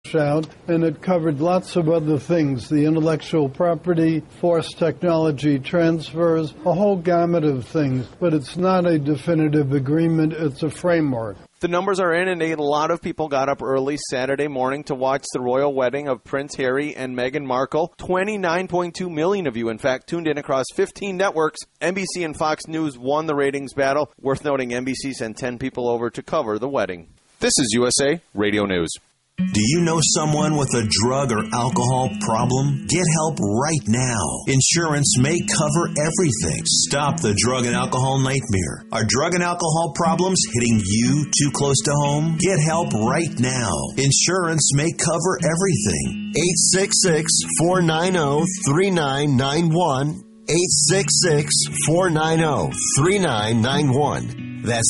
out, and it covered lots of other things, the intellectual property, forced technology transfers, a whole gamut of things. But it's not a definitive agreement, it's a framework. The numbers are in, and a lot of people got up early Saturday morning to watch the royal wedding of Prince Harry and Meghan Markle. 29.2 million of you, in fact, tuned in across 15 networks. NBC and Fox News won the ratings battle. Worth noting, NBC sent 10 people over to cover the wedding. This is USA Radio News. Do you know someone with a drug or alcohol problem? Get help right now. Insurance may cover everything. Stop the drug and alcohol nightmare. Are drug and alcohol problems hitting you too close to home? Get help right now. Insurance may cover everything. 866-490-3991. 866-490-3991. That's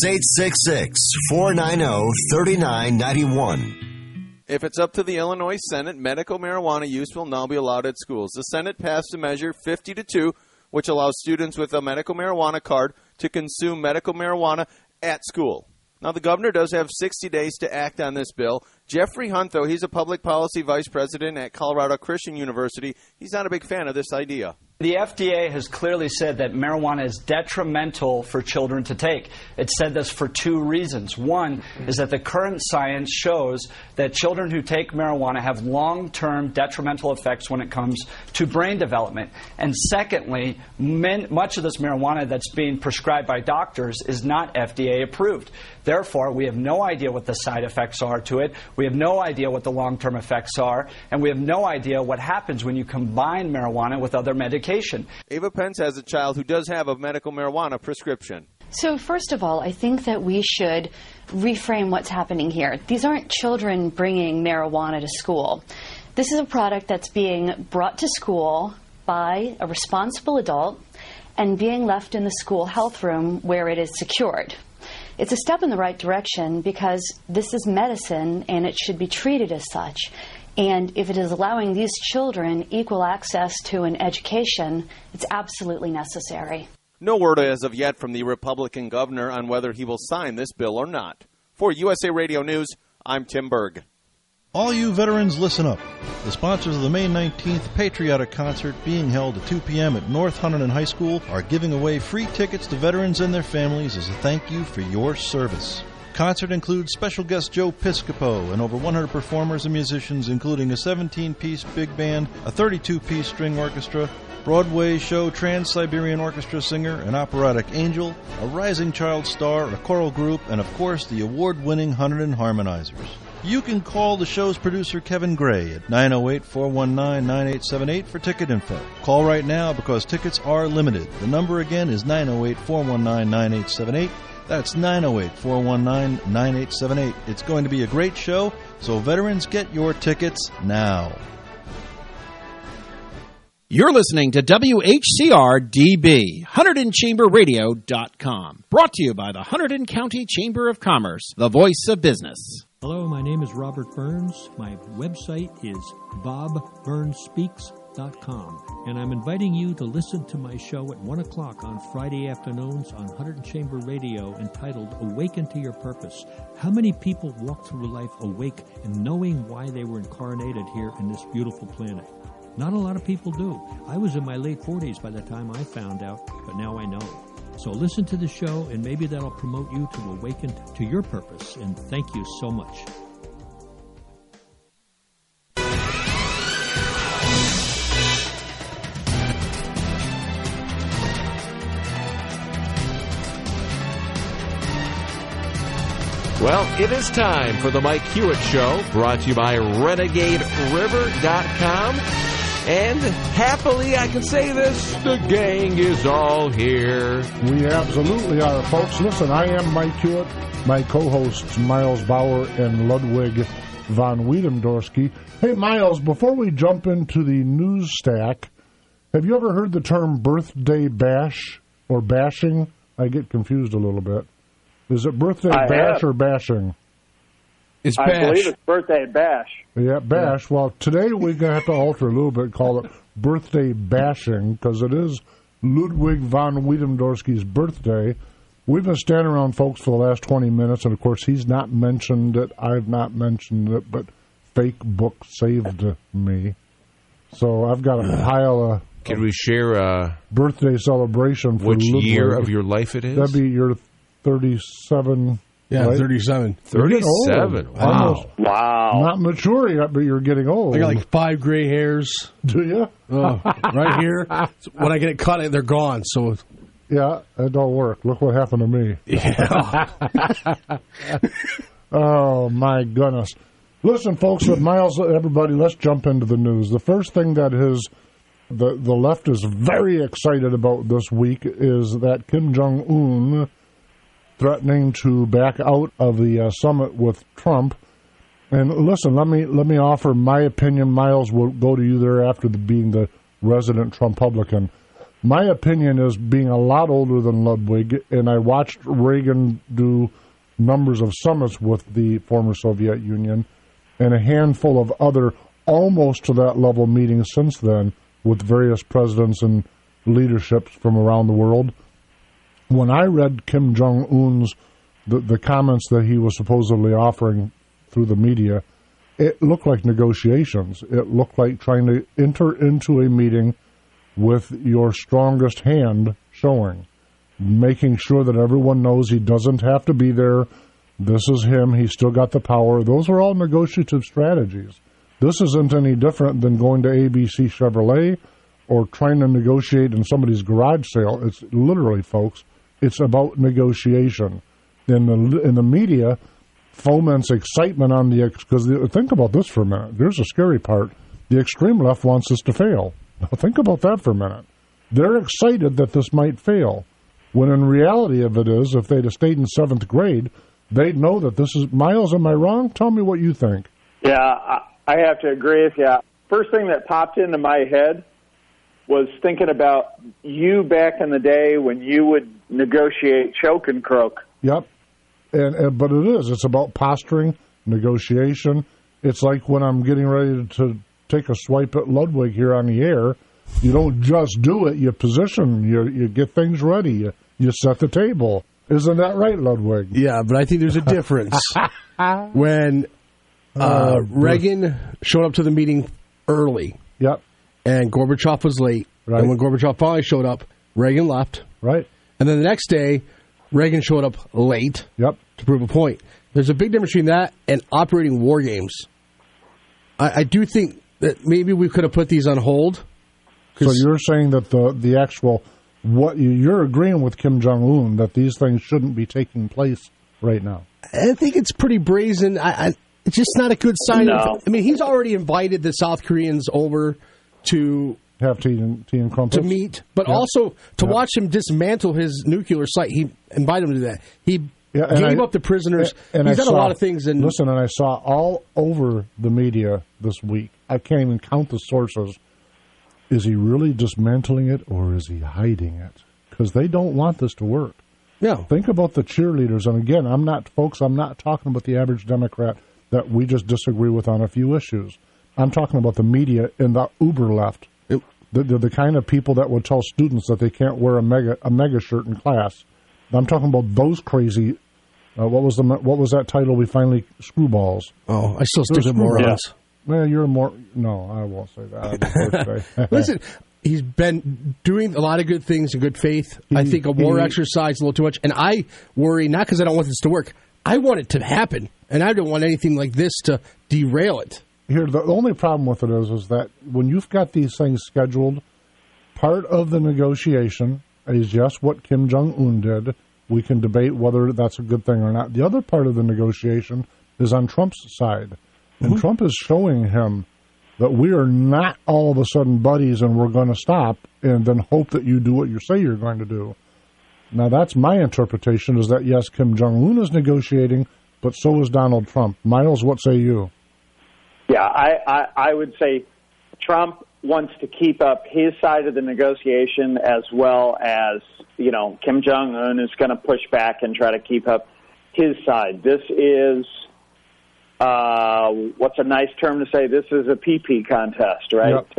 866-490-3991. If it's up to the Illinois Senate, medical marijuana use will now be allowed at schools. The Senate passed a measure 50-2, which allows students with a medical marijuana card to consume medical marijuana at school. Now, the governor does have 60 days to act on this bill. Jeffrey Hunt, though, he's a public policy vice president at Colorado Christian University. He's not a big fan of this idea. The FDA has clearly said that marijuana is detrimental for children to take. It said this for two reasons. One is that the current science shows that children who take marijuana have long-term detrimental effects when it comes to brain development. And secondly, much of this marijuana that's being prescribed by doctors is not FDA approved. Therefore, we have no idea what the side effects are to it. We have no idea what the long-term effects are. And we have no idea what happens when you combine marijuana with other medications. Ava Pence has a child who does have a medical marijuana prescription. So first of all, I think that we should reframe what's happening here. These aren't children bringing marijuana to school. This is a product that's being brought to school by a responsible adult and being left in the school health room where it is secured. It's a step in the right direction because this is medicine and it should be treated as such. And if it is allowing these children equal access to an education, it's absolutely necessary. No word as of yet from the Republican governor on whether he will sign this bill or not. For USA Radio News, I'm Tim Berg. All you veterans, listen up. The sponsors of the May 19th Patriotic Concert being held at 2 p.m. at North Hunterdon High School are giving away free tickets to veterans and their families as a thank you for your service. Concert includes special guest Joe Piscopo and over 100 performers and musicians, including a 17-piece big band, a 32-piece string orchestra, Broadway show Trans-Siberian Orchestra singer, an operatic angel, a rising child star, a choral group, and of course the award-winning Hunterdon Harmonizers. You can call the show's producer Kevin Gray at 908-419-9878 for ticket info. Call right now because tickets are limited. The number again is 908-419-9878. That's 908-419-9878. It's going to be a great show, so veterans, get your tickets now. You're listening to WHCR-DB, HunterdonChamberRadio.com. Brought to you by the Hunterdon County Chamber of Commerce, the voice of business. Hello, my name is Robert Burns. My website is BobBurnsSpeaks.com. And I'm inviting you to listen to my show at 1 o'clock on Friday afternoons on Hunterdon Chamber Radio entitled Awaken to Your Purpose. How many people walk through life awake and knowing why they were incarnated here in this beautiful planet? Not a lot of people do. I was in my late 40s by the time I found out, but now I know. So listen to the show and maybe that'll promote you to awaken to your purpose. And thank you so much. Well, it is time for the Mike Hewitt Show, brought to you by RenegadeRiver.com. And happily, I can say this, the gang is all here. We absolutely are, folks. Listen, I am Mike Hewitt. My co-hosts, Miles Bauer and Ludwig von Wiedemdorski. Hey, Miles, before we jump into the news stack, have you ever heard the term birthday bash or bashing? I get confused a little bit. Is it birthday bash or bashing? It's bash. I believe it's birthday bash. Yeah, bash. Yeah. Well, today we're going to have to alter a little bit, call it birthday bashing, because it is Ludwig von Wiedemdorski's birthday. We've been standing around, folks, for the last 20 minutes, and, of course, he's not mentioned it. I've not mentioned it, but fake book saved me. So I've got a pile of... Can we share a birthday celebration for which Ludwig. Year of your life it is? That'd be your 37. Yeah, right? 37. 37. Wow. Wow. Not mature yet, but you're getting old. I got like 5 gray hairs. Do you? Right here. When I get it cut, they're gone. So yeah, that don't work. Look what happened to me. Yeah. Oh, my goodness. Listen, folks, Miles, everybody, let's jump into the news. The first thing that the left is very excited about this week is that Kim Jong-un threatening to back out of the summit with Trump. And listen, let me offer my opinion. Miles will go to you there after being the resident Trumpublican. My opinion is, being a lot older than Ludwig, and I watched Reagan do numbers of summits with the former Soviet Union and a handful of other almost to that level meetings since then with various presidents and leaderships from around the world. When I read Kim Jong-un's, the comments that he was supposedly offering through the media, it looked like negotiations. It looked like trying to enter into a meeting with your strongest hand showing, making sure that everyone knows he doesn't have to be there. This is him. He's still got the power. Those are all negotiative strategies. This isn't any different than going to ABC Chevrolet or trying to negotiate in somebody's garage sale. It's literally, folks, it's about negotiation. In the media, foments excitement on the... Because think about this for a minute. Here's the scary part. The extreme left wants us to fail. Now think about that for a minute. They're excited that this might fail, when in reality of it is, if they'd have stayed in 7th grade, they'd know that this is... Miles, am I wrong? Tell me what you think. Yeah, I have to agree with you. First thing that popped into my head was thinking about you back in the day when you would negotiate choke and croak. Yep. But it is. It's about posturing, negotiation. It's like when I'm getting ready to take a swipe at Ludwig here on the air. You don't just do it. You position. You get things ready. You set the table. Isn't that right, Ludwig? Yeah, but I think there's a difference. When Reagan showed up to the meeting early. Yep. And Gorbachev was late. Right. And when Gorbachev finally showed up, Reagan left. Right. And then the next day, Reagan showed up late. Yep. To prove a point. There's a big difference between that and operating war games. I do think that maybe we could have put these on hold. So you're saying that the actual... you're agreeing with Kim Jong-un that these things shouldn't be taking place right now? I think it's pretty brazen. It's just not a good sign. No. I mean, he's already invited the South Koreans over to have tea and crumpets to meet, but also to watch him dismantle his nuclear site. He invited him to that. He gave up the prisoners. And he's done a lot of things. And listen, and I saw all over the media this week. I can't even count the sources. Is he really dismantling it, or is he hiding it? Because they don't want this to work. Yeah. Think about the cheerleaders. And again, I'm not talking about the average Democrat that we just disagree with on a few issues. I'm talking about the media and the uber left. They're the kind of people that would tell students that they can't wear a mega shirt in class. I'm talking about those crazy. What was that title we finally screwballs? Oh, I still stick with morons. Yeah. Well, you're more... No, I won't say that. Listen, he's been doing a lot of good things in good faith. I think a war exercise is a little too much. And I worry, not because I don't want this to work, I want it to happen. And I don't want anything like this to derail it. Here, the only problem with it is that when you've got these things scheduled, part of the negotiation is just what Kim Jong-un did. We can debate whether that's a good thing or not. The other part of the negotiation is on Trump's side. And Trump is showing him that we are not all of a sudden buddies and we're going to stop and then hope that you do what you say you're going to do. Now, that's my interpretation, is that, yes, Kim Jong-un is negotiating, but so is Donald Trump. Miles, what say you? Yeah, I would say Trump wants to keep up his side of the negotiation, as well as, Kim Jong-un is going to push back and try to keep up his side. This is... what's a nice term to say? This is a pee-pee contest, right? Yep.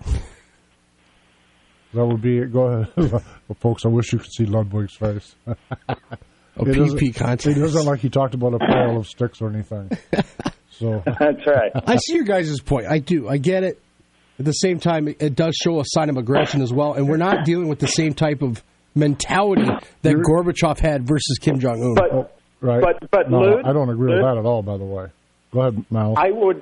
That would be it. Go ahead. Well, folks, I wish you could see Ludwig's face. A pee-pee contest. It doesn't like he talked about a pile of sticks or anything. So That's right. I see your guys' point. I do. I get it. At the same time, it does show a sign of aggression as well, and we're not dealing with the same type of mentality that Gorbachev had versus Kim Jong-un. Right. But no, Lud, I don't agree with Lud, that at all, by the way. Go ahead, Miles.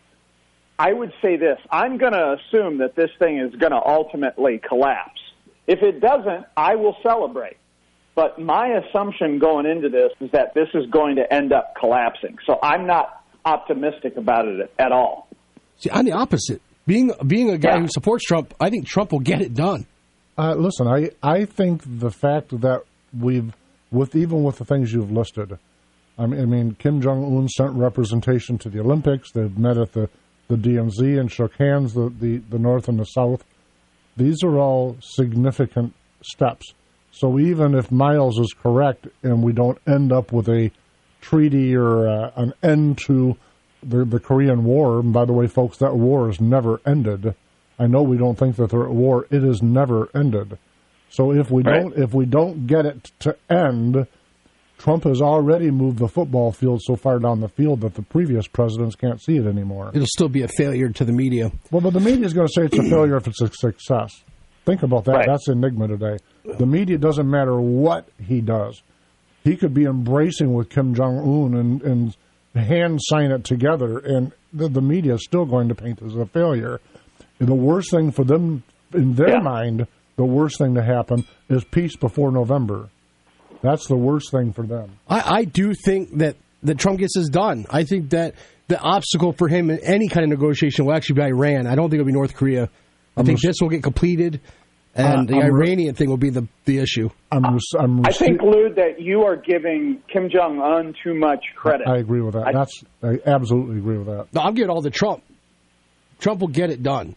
I would say this. I'm going to assume that this thing is going to ultimately collapse. If it doesn't, I will celebrate. But my assumption going into this is that this is going to end up collapsing. So I'm not optimistic about it at all. See, I'm the opposite. Being a guy who supports Trump, I think Trump will get it done. Listen, I think the fact that even with the things you've listed, I mean, Kim Jong-un sent representation to the Olympics. They've met at the DMZ and shook hands, the North and the South. These are all significant steps. So even if Miles is correct and we don't end up with a treaty or an end to the Korean War, and by the way, folks, that war has never ended. I know we don't think that they're at war. It has never ended. So if we don't get it to end, Trump has already moved the football field so far down the field that the previous presidents can't see it anymore. It'll still be a failure to the media. Well, but the media is going to say it's a failure if it's a success. Think about that. Right. That's the enigma today. The media doesn't matter what he does. He could be embracing with Kim Jong-un and hand sign it together, and the media is still going to paint this as a failure. And the worst thing for them, in their mind, the worst thing to happen is peace before November. That's the worst thing for them. I do think that Trump gets this done. I think that the obstacle for him in any kind of negotiation will actually be Iran. I don't think it'll be North Korea. I think this will get completed, and the Iranian thing will be the issue. I think, Lou, that you are giving Kim Jong-un too much credit. I agree with that. I absolutely agree with that. No, I'm giving all to Trump. Trump will get it done.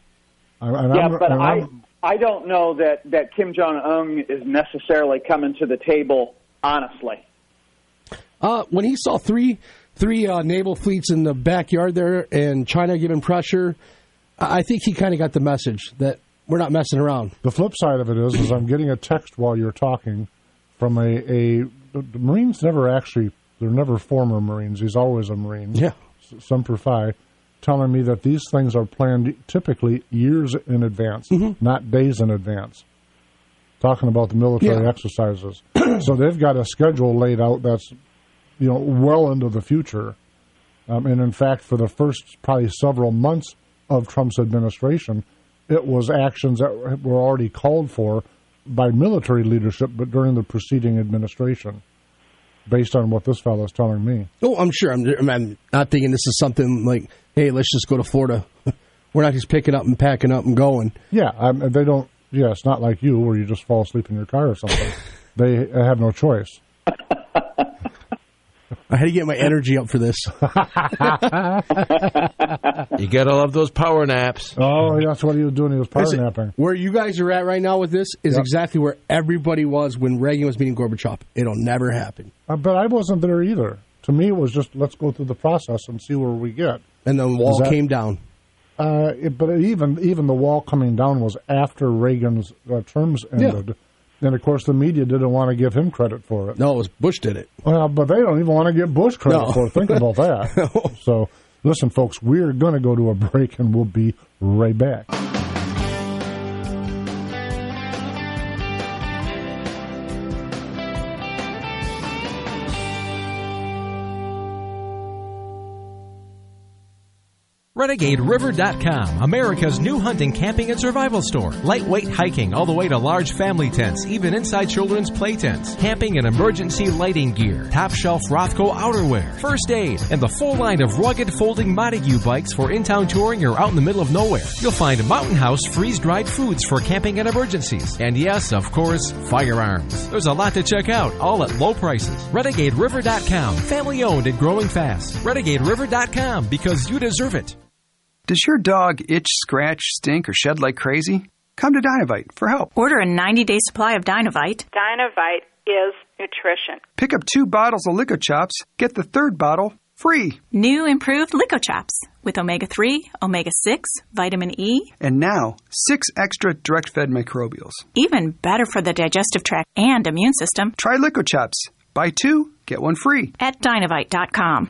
I don't know that Kim Jong-un is necessarily coming to the table, honestly. When he saw three naval fleets in the backyard there and China giving pressure, I think he kind of got the message that we're not messing around. The flip side of it is I'm getting a text while you're talking from the Marines they're never former Marines. He's always a Marine. Yeah. Semper Fi, telling me that these things are planned typically years in advance, not days in advance. Talking about the military exercises. So they've got a schedule laid out that's, well into the future. And in fact, for the first probably several months of Trump's administration, it was actions that were already called for by military leadership, but during the preceding administration, based on what this fellow is telling me. Oh, I'm sure. I'm not thinking this is something like, hey, let's just go to Florida. We're not just picking up and packing up and going. Yeah, they don't. Yeah, it's not like you where you just fall asleep in your car or something. They have no choice. I had to get my energy up for this. You gotta love those power naps. Oh, that's what he was doing. He was power napping. Where you guys are at right now with this is exactly where everybody was when Reagan was meeting Gorbachev. It'll never happen. But I wasn't there either. To me, it was just let's go through the process and see where we get. And the wall came down. But even the wall coming down was after Reagan's terms ended. Yeah. And, of course, the media didn't want to give him credit for it. No, it was Bush did it. Well, but they don't even want to give Bush credit for it. Think about that. No. So, listen, folks, we're going to go to a break, and we'll be right back. RenegadeRiver.com, America's new hunting, camping, and survival store. Lightweight hiking all the way to large family tents, even inside children's play tents. Camping and emergency lighting gear. Top shelf Rothko outerwear. First aid. And the full line of rugged folding Montague bikes for in-town touring or out in the middle of nowhere. You'll find Mountain House freeze-dried foods for camping and emergencies. And yes, of course, firearms. There's a lot to check out, all at low prices. RenegadeRiver.com, family owned and growing fast. RenegadeRiver.com, because you deserve it. Does your dog itch, scratch, stink, or shed like crazy? Come to Dinovite for help. Order a 90-day supply of Dinovite. Dinovite is nutrition. Pick up 2 bottles of LicoChops. Get the 3rd bottle free. New improved LicoChops with omega-3, omega-6, vitamin E. And now, 6 extra direct-fed microbials. Even better for the digestive tract and immune system. Try LicoChops. Buy 2, get 1 free. At Dinovite.com.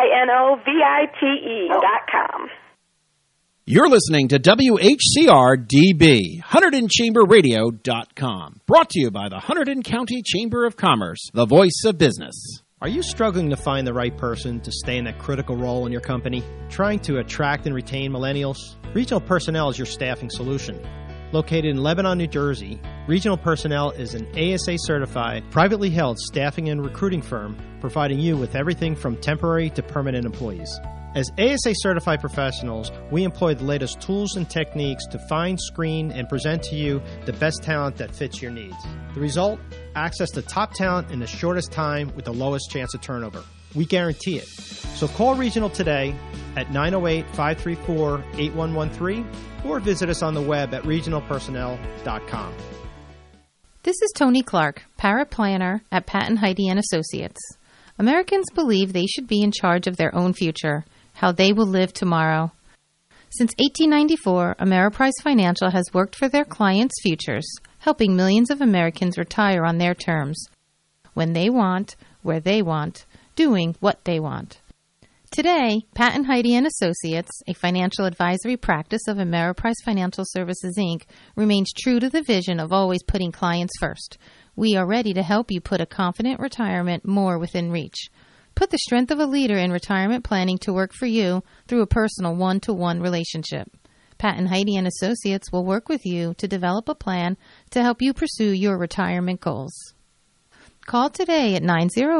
DINOVITE.com. You're listening to WHCR-DB, HunterdonChamberRadio.com. Brought to you by the Hunterdon County Chamber of Commerce, the voice of business. Are you struggling to find the right person to stay in that critical role in your company? Trying to attract and retain millennials? Regional Personnel is your staffing solution. Located in Lebanon, New Jersey, Regional Personnel is an ASA-certified, privately held staffing and recruiting firm providing you with everything from temporary to permanent employees. As ASA-certified professionals, we employ the latest tools and techniques to find, screen, and present to you the best talent that fits your needs. The result? Access to top talent in the shortest time with the lowest chance of turnover. We guarantee it. So call Regional today at 908-534-8113 or visit us on the web at regionalpersonnel.com. This is Tony Clark, paraplanner at Patton Heidi & Associates. Americans believe they should be in charge of their own future, how they will live tomorrow. Since 1894, Ameriprise Financial has worked for their clients' futures, helping millions of Americans retire on their terms, when they want, where they want, doing what they want. Today, Patton Heidi & Associates, a financial advisory practice of Ameriprise Financial Services, Inc., remains true to the vision of always putting clients first. We are ready to help you put a confident retirement more within reach. Put the strength of a leader in retirement planning to work for you through a personal one-to-one relationship. Patton Heidi & Associates will work with you to develop a plan to help you pursue your retirement goals. Call today at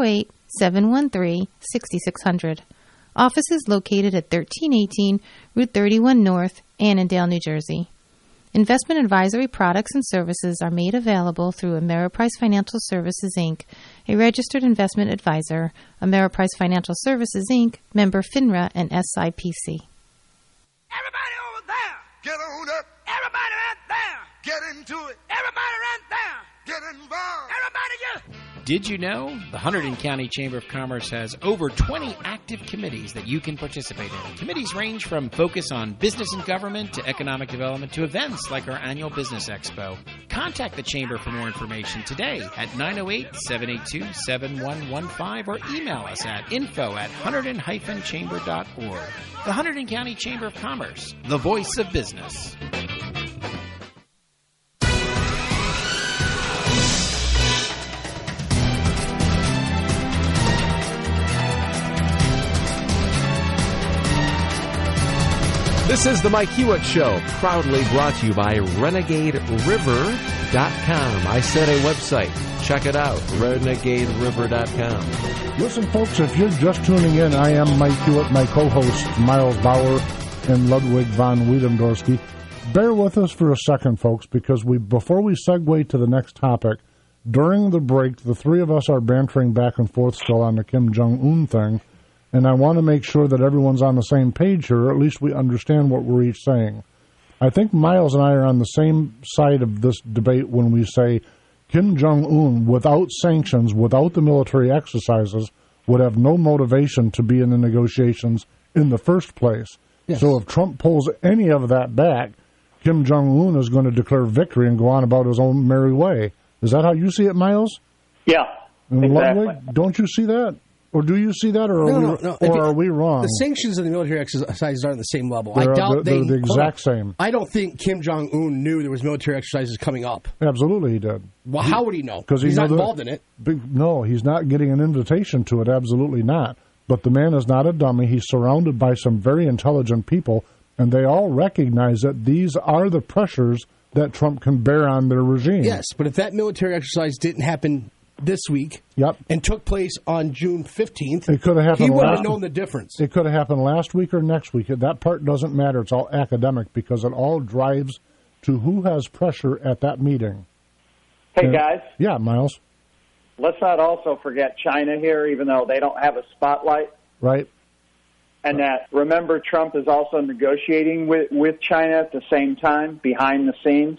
908-713-6600. Office is located at 1318 Route 31 North, Annandale, New Jersey. Investment advisory products and services are made available through Ameriprise Financial Services, Inc., a registered investment advisor, Ameriprise Financial Services, Inc., member FINRA and SIPC. Everybody over there, get on up. Everybody right there, get into it. Everybody right there, get involved. Everybody get... Did you know the Hunterdon County Chamber of Commerce has over 20 active committees that you can participate in? Committees range from focus on business and government to economic development to events like our annual Business Expo. Contact the Chamber for more information today at 908-782-7115 or email us at info@hunterdon-chamber.org. The Hunterdon County Chamber of Commerce, the voice of business. This is the Mike Hewitt Show, proudly brought to you by RenegadeRiver.com. I said a website. Check it out, RenegadeRiver.com. Listen, folks, if you're just tuning in, I am Mike Hewitt, my co-hosts Miles Bauer and Ludwig von Wiedendorsky. Bear with us for a second, folks, because before we segue to the next topic, during the break, the three of us are bantering back and forth still on the Kim Jong-un thing. And I want to make sure that everyone's on the same page here, or at least we understand what we're each saying. I think Miles and I are on the same side of this debate when we say Kim Jong-un, without sanctions, without the military exercises, would have no motivation to be in the negotiations in the first place. Yes. So if Trump pulls any of that back, Kim Jong-un is going to declare victory and go on about his own merry way. Is that how you see it, Miles? Yeah, and exactly. Ludwig, don't you see that? Or do you see that, or are we wrong? The sanctions and the military exercises aren't on the same level. They're the exact same. I don't think Kim Jong-un knew there was military exercises coming up. Absolutely, he did. Well, how would he know? Because he's not involved in it. No, he's not getting an invitation to it. Absolutely not. But the man is not a dummy. He's surrounded by some very intelligent people, and they all recognize that these are the pressures that Trump can bear on their regime. Yes, but if that military exercise didn't happen this week, and took place on June 15th, it could have happened. He wouldn't have known the difference. It could have happened last week or next week. That part doesn't matter. It's all academic because it all drives to who has pressure at that meeting. Hey, guys. Yeah, Miles. Let's not also forget China here, even though they don't have a spotlight. Right. And that, remember, Trump is also negotiating with China at the same time, behind the scenes.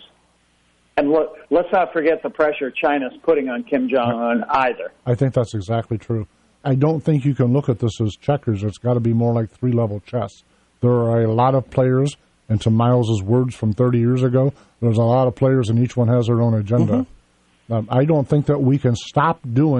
And let's not forget the pressure China's putting on Kim Jong-un either. I think that's exactly true. I don't think you can look at this as checkers. It's got to be more like three-level chess. There are a lot of players, and to Miles's words from 30 years ago, there's a lot of players, and each one has their own agenda. I don't think that we can stop doing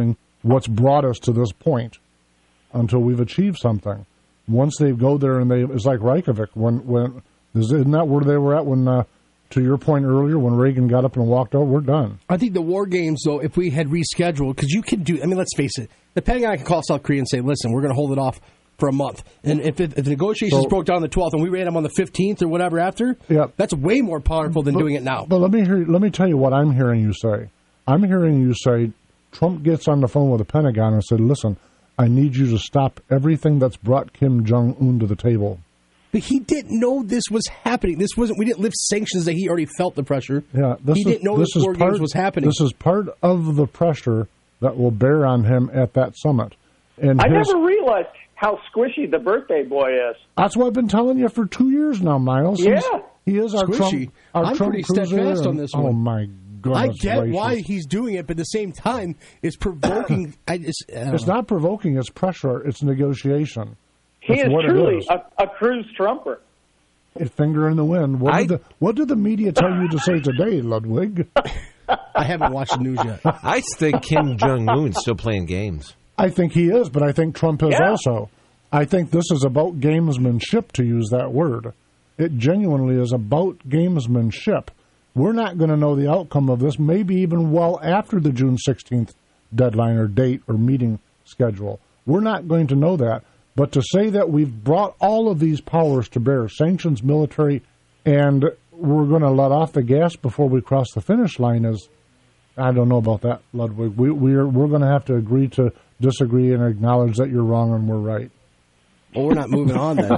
what's brought us to this point until we've achieved something. Once they go there and it's like Reykjavik. Isn't that where they were at when, to your point earlier, when Reagan got up and walked out? We're done. I think the war games, though, if we had rescheduled, because you can do, I mean, let's face it, the Pentagon can call South Korea and say, listen, we're going to hold it off for a month. And if the negotiations broke down on the 12th and we ran them on the 15th or whatever after, that's way more powerful than doing it now. But let me tell you what I'm hearing you say. I'm hearing you say Trump gets on the phone with the Pentagon and said, listen, I need you to stop everything that's brought Kim Jong-un to the table. But he didn't know this was happening. We didn't lift sanctions that he already felt the pressure. Yeah, he didn't know this war games was happening. This is part of the pressure that will bear on him at that summit. And I never realized how squishy the birthday boy is. That's what I've been telling you for 2 years now, Miles. Yeah. He is our squishy. Trump. I'm pretty steadfast on this one. Oh, my goodness. I get gracious. why he's doing it, but at the same time, it's provoking. It's not provoking. It's pressure. It's negotiation. He is truly a cruise Trumper. A finger in the wind. What did the media tell you to say today, Ludwig? I haven't watched the news yet. I think Kim Jong-un's still playing games. I think he is, but I think Trump is also. I think this is about gamesmanship, to use that word. It genuinely is about gamesmanship. We're not going to know the outcome of this, maybe even well after the June 16th deadline or date or meeting schedule. We're not going to know that. But to say that we've brought all of these powers to bear, sanctions, military, and we're going to let off the gas before we cross the finish line is, I don't know about that, Ludwig. We're going to have to agree to disagree and acknowledge that you're wrong and we're right. Well, we're not moving on then.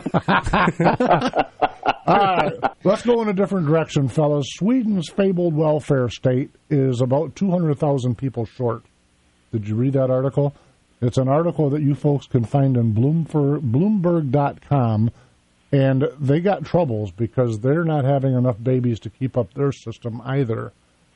All right, let's go in a different direction, fellas. Sweden's fabled welfare state is about 200,000 people short. Did you read that article? It's an article that you folks can find in Bloomberg.com, and they got troubles because they're not having enough babies to keep up their system either.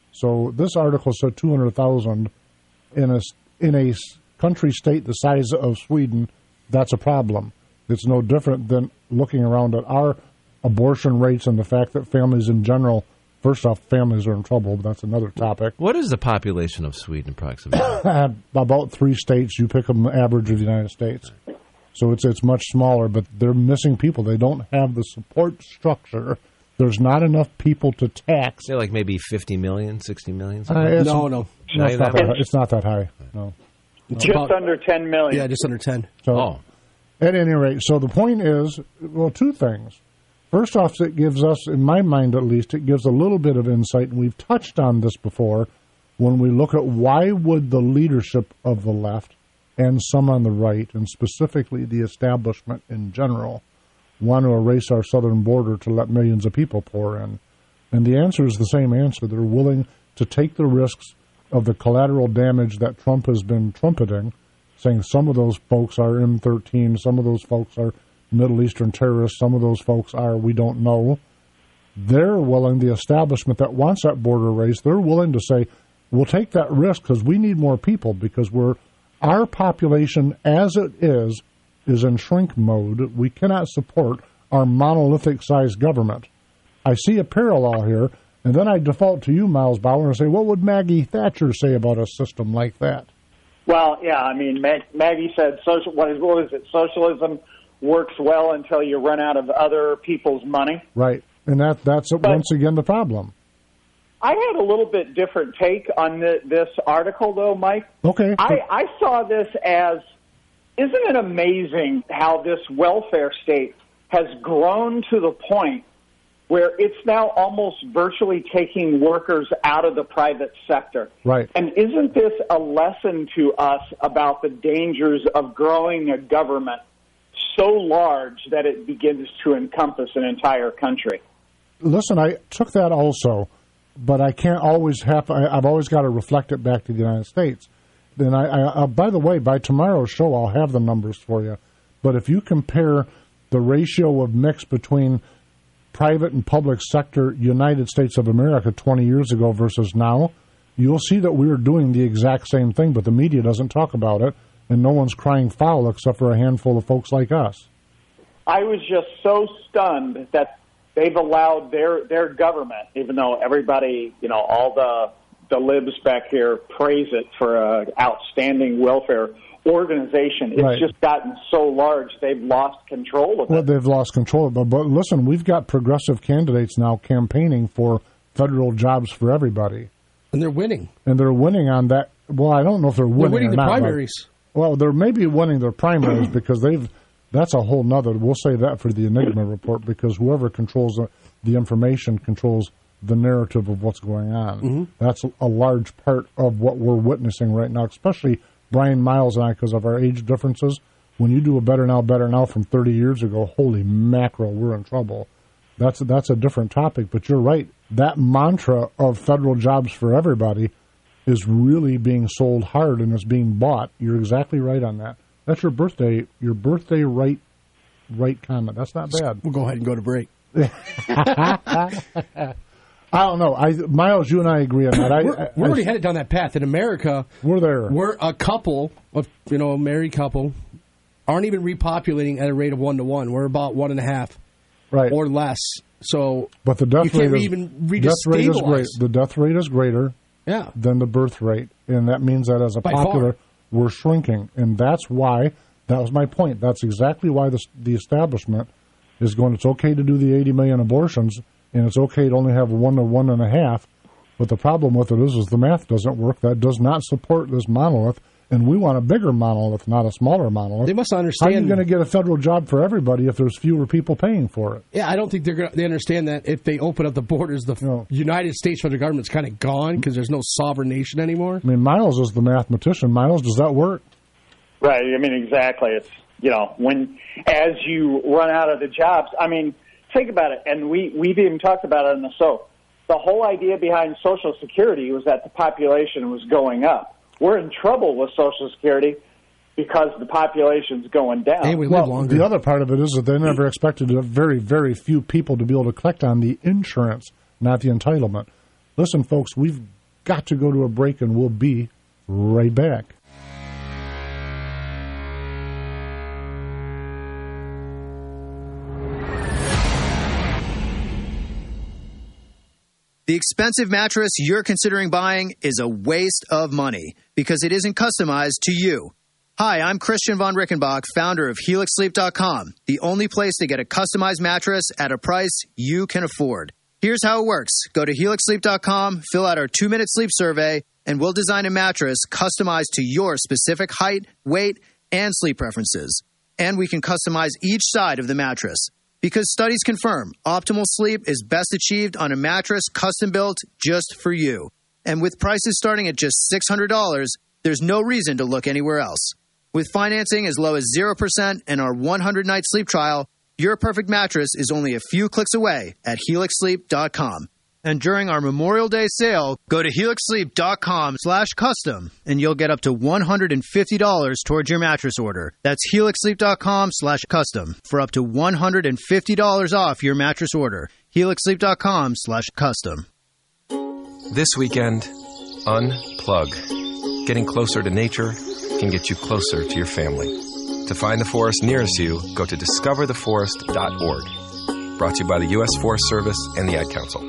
So this article said 200,000 in a country state the size of Sweden. That's a problem. It's no different than looking around at our abortion rates and the fact that families in general, first off, families are in trouble, but that's another topic. What is the population of Sweden approximately? About 3 states. You pick them average of the United States. So it's much smaller, but they're missing people. They don't have the support structure. There's not enough people to tax. Say like maybe 50 million, 60 million? No. It's not that high. No. Just under 10 million. Yeah, just under 10. So, at any rate, so the point is, well, 2 things. First off, it gives us, in my mind at least, it gives a little bit of insight, and we've touched on this before, when we look at why would the leadership of the left and some on the right, and specifically the establishment in general, want to erase our southern border to let millions of people pour in. And the answer is the same answer. They're willing to take the risks of the collateral damage that Trump has been trumpeting, saying some of those folks are M13, some of those folks are Middle Eastern terrorists, some of those folks are, we don't know. They're willing, the establishment that wants that border race, they're willing to say, we'll take that risk because we need more people because our population as it is in shrink mode. We cannot support our monolithic-sized government. I see a parallel here, and then I default to you, Miles Bauer, and say, what would Maggie Thatcher say about a system like that? Well, yeah, I mean, Maggie said, what is it? Socialism works well until you run out of other people's money. Right, and that's once again the problem. I had a little bit different take on this article, though, Mike. Okay. I saw this as, isn't it amazing how this welfare state has grown to the point where it's now almost virtually taking workers out of the private sector? Right. And isn't this a lesson to us about the dangers of growing a government so large that it begins to encompass an entire country? Listen, I took that also, but I can't always I've always got to reflect it back to the United States. Then by the way, by tomorrow's show, I'll have the numbers for you. But if you compare the ratio of mix between private and public sector United States of America 20 years ago versus now, you'll see that we are doing the exact same thing, but the media doesn't talk about it, and no one's crying foul except for a handful of folks like us. I was just so stunned that they've allowed their government, even though everybody, all the the libs back here praise it for an outstanding welfare organization. It's just gotten so large they've lost control of it. Well, they've lost control of it. But listen, we've got progressive candidates now campaigning for federal jobs for everybody. And they're winning. And they're winning on that. Well, I don't know if they're winning. They're winning or the not, primaries. Well, they're maybe winning their primaries because that's a whole nother. We'll say that for the Enigma report, because whoever controls the information controls the narrative of what's going on. Mm-hmm. That's a large part of what we're witnessing right now, especially Brian Miles and I, because of our age differences. When you do a better now from 30 years ago, holy mackerel, we're in trouble. That's a different topic, but you're right. That mantra of federal jobs for everybody is really being sold hard and is being bought. You're exactly right on that. That's your birthday right comment. That's not bad. We'll go ahead and go to break. I don't know. Miles, you and I agree on that. We're already headed down that path. In America, we're there. We're a couple of, a married couple, aren't even repopulating at a rate of 1 to 1. We're about 1.5, right, or less. So, but the death rate is great. The death rate is greater, than the birth rate, and that means that as a popular, we're shrinking, and that's why. That was my point. That's exactly why the establishment is going. It's okay to do the 80 million abortions. And it's okay to only have 1 to 1.5, but the problem with it is the math doesn't work. That does not support this monolith, and we want a bigger monolith, not a smaller monolith. They must understand. How are you going to get a federal job for everybody if there's fewer people paying for it? Yeah, I don't think they understand that if they open up the borders, the United States federal government's kind of gone because there's no sovereign nation anymore. I mean, Miles is the mathematician. Miles, does that work? Right. I mean, exactly. It's, as you run out of the jobs, I mean, think about it, and we've even talked about it in the show. The whole idea behind Social Security was that the population was going up. We're in trouble with Social Security because the population's going down. And we live longer. The other part of it is that they never expected very, very few people to be able to collect on the insurance, not the entitlement. Listen, folks, we've got to go to a break, and we'll be right back. The expensive mattress you're considering buying is a waste of money because it isn't customized to you. Hi, I'm Christian von Rickenbach, founder of HelixSleep.com, the only place to get a customized mattress at a price you can afford. Here's how it works. Go to HelixSleep.com, fill out our 2-minute sleep survey, and we'll design a mattress customized to your specific height, weight, and sleep preferences. And we can customize each side of the mattress. Because studies confirm optimal sleep is best achieved on a mattress custom-built just for you. And with prices starting at just $600, there's no reason to look anywhere else. With financing as low as 0% and our 100-night sleep trial, your perfect mattress is only a few clicks away at HelixSleep.com. And during our Memorial Day sale, go to HelixSleep.com/custom, and you'll get up to $150 towards your mattress order. That's HelixSleep.com/custom for up to $150 off your mattress order. HelixSleep.com/custom. This weekend, unplug. Getting closer to nature can get you closer to your family. To find the forest nearest you, go to discovertheforest.org. Brought to you by the U.S. Forest Service and the Ad Council.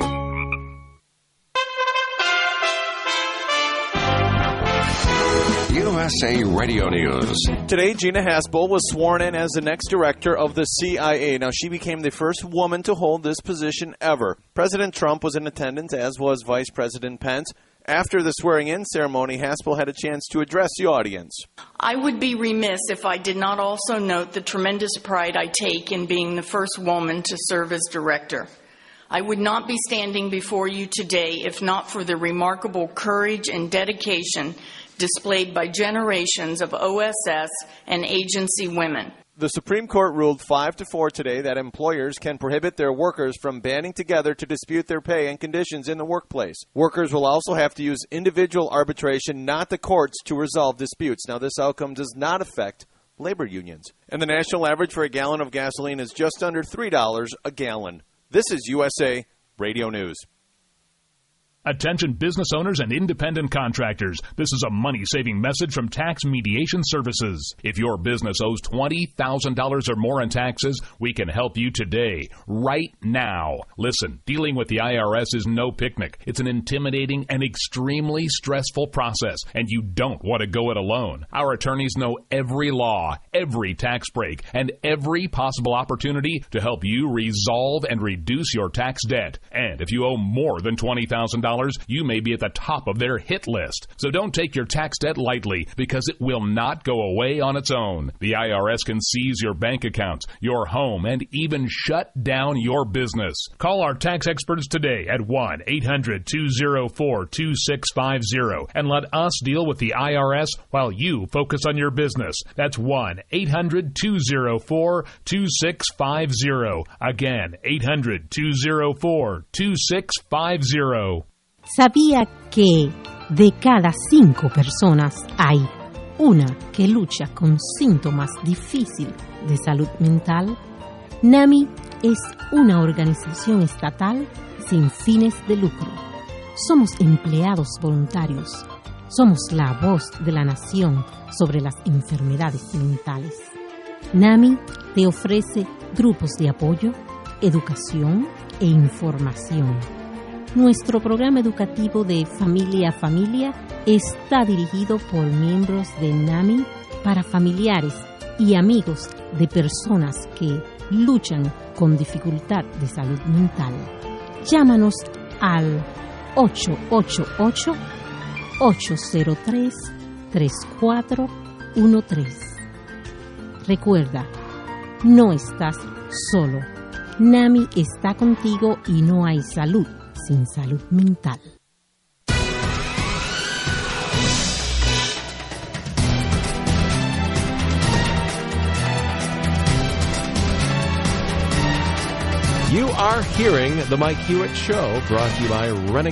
USA Radio News. Today, Gina Haspel was sworn in as the next director of the CIA. Now, she became the first woman to hold this position ever. President Trump was in attendance, as was Vice President Pence. After the swearing-in ceremony, Haspel had a chance to address the audience. I would be remiss if I did not also note the tremendous pride I take in being the first woman to serve as director. I would not be standing before you today if not for the remarkable courage and dedication displayed by generations of OSS and agency women. The Supreme Court ruled 5-4 today that employers can prohibit their workers from banding together to dispute their pay and conditions in the workplace. Workers will also have to use individual arbitration, not the courts, to resolve disputes. Now, this outcome does not affect labor unions. And the national average for a gallon of gasoline is just under $3 a gallon. This is USA Radio News. Attention business owners and independent contractors. This is a money-saving message from Tax Mediation Services. If your business owes $20,000 or more in taxes, we can help you today, right now. Listen, dealing with the IRS is no picnic. It's an intimidating and extremely stressful process, and you don't want to go it alone. Our attorneys know every law, every tax break, and every possible opportunity to help you resolve and reduce your tax debt. And if you owe more than $20,000, you may be at the top of their hit list. So don't take your tax debt lightly, because it will not go away on its own. The IRS can seize your bank accounts, your home, and even shut down your business. Call our tax experts today at 1-800-204-2650 and let us deal with the IRS while you focus on your business. That's 1-800-204-2650. Again, 800-204-2650. ¿Sabía que de cada 5 personas hay una que lucha con síntomas difíciles de salud mental? NAMI es una organización estatal sin fines de lucro. Somos empleados voluntarios. Somos la voz de la nación sobre las enfermedades mentales. NAMI te ofrece grupos de apoyo, educación e información. Nuestro programa educativo de Familia a Familia está dirigido por miembros de NAMI para familiares y amigos de personas que luchan con dificultad de salud mental. Llámanos al 888-803-3413. Recuerda, no estás solo. NAMI está contigo y no hay salud sin salud mental. You are hearing The Mike Hewitt Show, brought to you by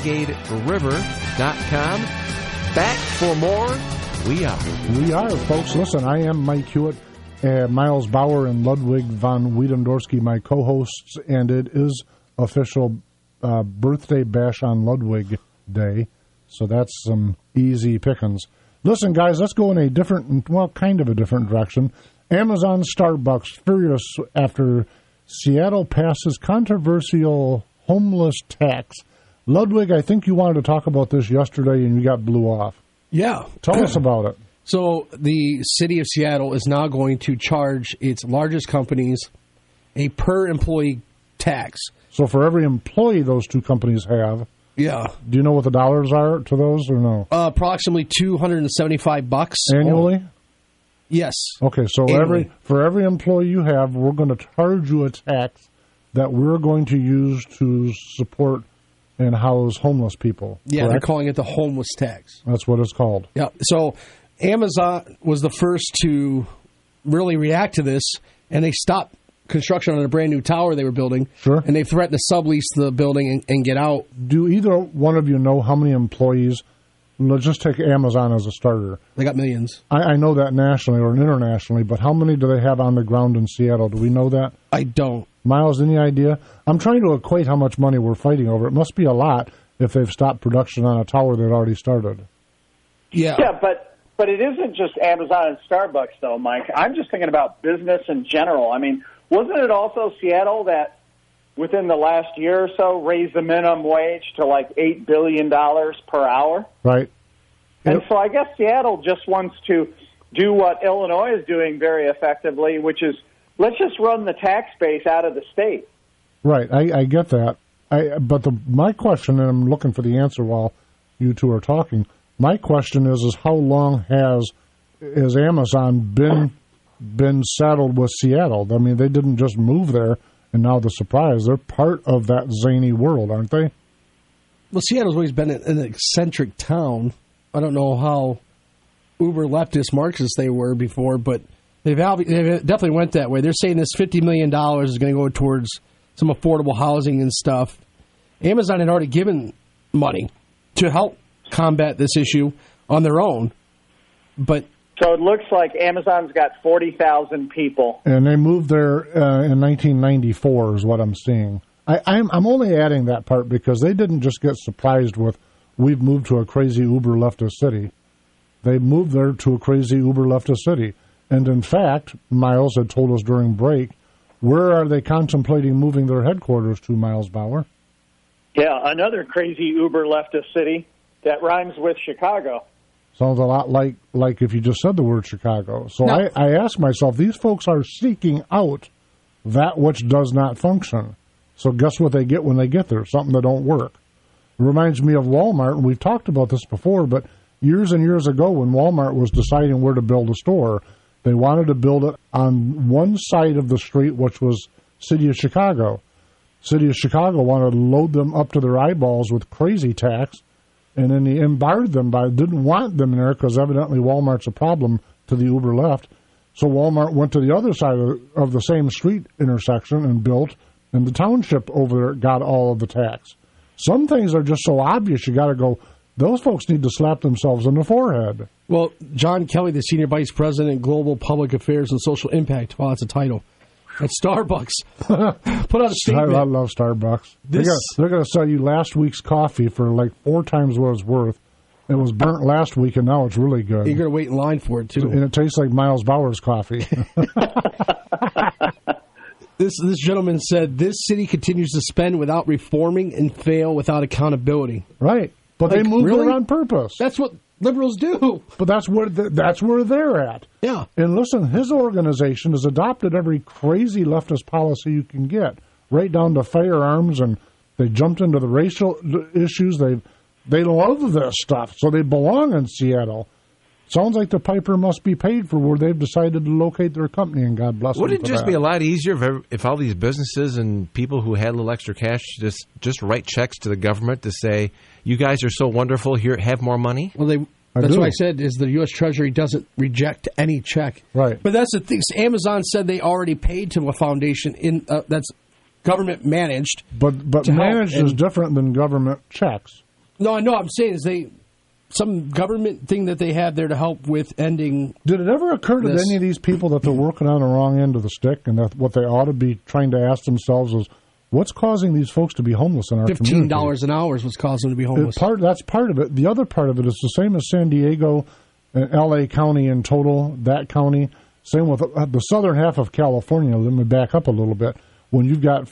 RenegadeRiver.com. Back for more. We are, folks. Listen, I am Mike Hewitt, Miles Bauer and Ludwig von Wiedendorsky, my co-hosts, and it is official birthday bash on Ludwig Day, so that's some easy pickings. Listen, guys, let's go in a different, well, kind of a different direction. Amazon Starbucks furious after Seattle passes controversial homeless tax. Ludwig, I think you wanted to talk about this yesterday and you got blew off. Yeah. Tell us about it. So the city of Seattle is now going to charge its largest companies a per-employee tax. So for every employee those two companies have, yeah. Do you know what the dollars are to those or no? Approximately $275 annually. Yes. Okay, so for every employee you have, we're going to charge you a tax that we're going to use to support and house homeless people. Yeah, correct? They're calling it the homeless tax. That's what it's called. Yeah. So Amazon was the first to really react to this, and they stopped construction on a brand new tower they were building. Sure. And they threatened to sublease the building and get out. Do either one of you know how many employees? Let's just take Amazon as a starter. They got millions. I know that nationally or internationally, but how many do they have on the ground in Seattle? Do we know that? I don't. Miles, any idea? I'm trying to equate how much money we're fighting over. It must be a lot if they've stopped production on a tower that already started. Yeah. Yeah, but it isn't just Amazon and Starbucks, though, Mike. I'm just thinking about business in general. I mean, wasn't it also Seattle that within the last year or so raised the minimum wage to like $8 billion per hour? Right. And so I guess Seattle just wants to do what Illinois is doing very effectively, which is let's just run the tax base out of the state. Right. I get that. But my question, and I'm looking for the answer while you two are talking, my question is how long has Amazon been saddled with Seattle? I mean, they didn't just move there, and now the surprise. They're part of that zany world, aren't they? Well, Seattle's always been an eccentric town. I don't know how uber leftist Marxist they were before, but they definitely went that way. They're saying this $50 million is going to go towards some affordable housing and stuff. Amazon had already given money to help combat this issue on their own, but so it looks like Amazon's got 40,000 people. And they moved there in 1994 is what I'm seeing. I'm only adding that part because they didn't just get surprised with, we've moved to a crazy uber leftist city. They moved there to a crazy uber leftist city. And in fact, Miles had told us during break, where are they contemplating moving their headquarters to, Miles Bauer? Yeah, another crazy uber leftist city that rhymes with Chicago. Sounds a lot like if you just said the word Chicago. So no. I ask myself, these folks are seeking out that which does not function. So guess what they get when they get there? Something that don't work. It reminds me of Walmart, and we've talked about this before, but years and years ago when Walmart was deciding where to build a store, they wanted to build it on one side of the street, which was City of Chicago. City of Chicago wanted to load them up to their eyeballs with crazy tax, and then he embarred them didn't want them there because evidently Walmart's a problem to the uber left. So Walmart went to the other side of the same street intersection and built, and the township over there got all of the tax. Some things are just so obvious you got to go, those folks need to slap themselves in the forehead. Well, John Kelly, the Senior Vice President, Global Public Affairs and Social Impact, well, that's a title, at Starbucks, put out a statement. I love Starbucks. They're going to sell you last week's coffee for like 4 times what it's worth. It was burnt last week, and now it's really good. You're going to wait in line for it, too. And it tastes like Miles Bauer's coffee. This gentleman said, this city continues to spend without reforming and fail without accountability. Right. But they move there on purpose. That's what liberals do. But that's where they're at. Yeah. And listen, his organization has adopted every crazy leftist policy you can get, right down to firearms, and they jumped into the racial issues. They love this stuff, so they belong in Seattle. Sounds like the piper must be paid for where they've decided to locate their company, and God bless them. Wouldn't it just be a lot easier if all these businesses and people who had a little extra cash just write checks to the government to say, you guys are so wonderful, here, have more money? Well, that's what I said, is the U.S. Treasury doesn't reject any check. Right. But that's the thing. Amazon said they already paid to a foundation that's government managed. But managed is different than government checks. No, I know. I'm saying is some government thing that they have there to help with ending. Did it ever occur to any of these people that they're working on the wrong end of the stick, and that what they ought to be trying to ask themselves is, what's causing these folks to be homeless in our community? $15 an hour is what's causing them to be homeless. That's part of it. The other part of it is the same as San Diego and L.A. County in total, that county. Same with the southern half of California. Let me back up a little bit. When you've got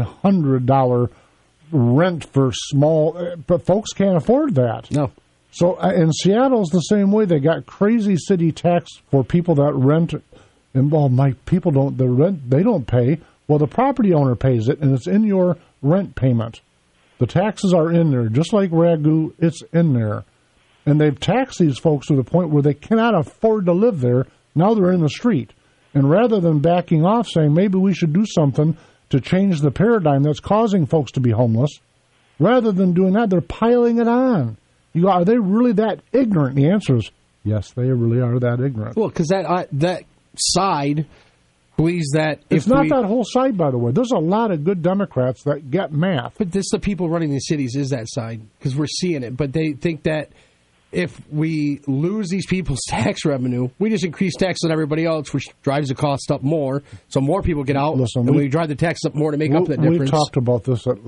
$1,500 rent for small, but folks can't afford that. No. So in Seattle's the same way. They got crazy city tax for people that rent, and people don't. The rent they don't pay. Well, the property owner pays it, and it's in your rent payment. The taxes are in there, just like Ragu. It's in there, and they've taxed these folks to the point where they cannot afford to live there. Now they're in the street, and rather than backing off, saying maybe we should do something to change the paradigm that's causing folks to be homeless, rather than doing that, they're piling it on. Are they really that ignorant? The answer is yes, they really are that ignorant. Well, because that side believes that it's not that whole side, by the way. There's a lot of good Democrats that get math. But the people running the cities is that side, because we're seeing it. But they think that if we lose these people's tax revenue, we just increase taxes on everybody else, which drives the cost up more. So more people get out, and we drive the taxes up more to make up that difference. We've talked about this at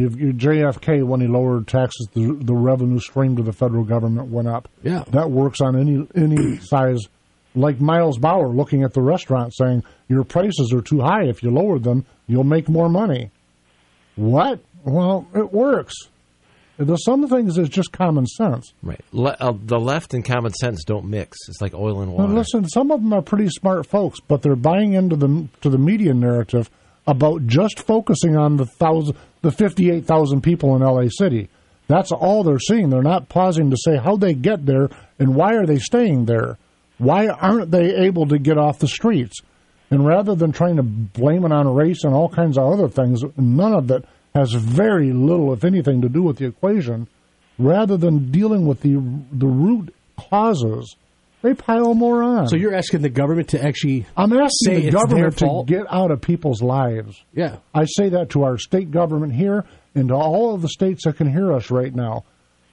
JFK, when he lowered taxes, the revenue stream to the federal government went up. Yeah. That works on any size. Like Miles Bauer looking at the restaurant saying, your prices are too high. If you lower them, you'll make more money. What? Well, it works. There's some things that's just common sense. Right. The left and common sense don't mix. It's like oil and water. Well, listen, some of them are pretty smart folks, but they're buying into the media narrative about just focusing on the 58,000 people in L.A. City. That's all they're seeing. They're not pausing to say how they get there and why are they staying there. Why aren't they able to get off the streets? And rather than trying to blame it on race and all kinds of other things, none of it has very little, if anything, to do with the equation. Rather than dealing with the root causes, they pile more on. So you're asking the government to actually I'm asking the government to fault? Get out of people's lives. Yeah. I say that to our state government here and to all of the states that can hear us right now.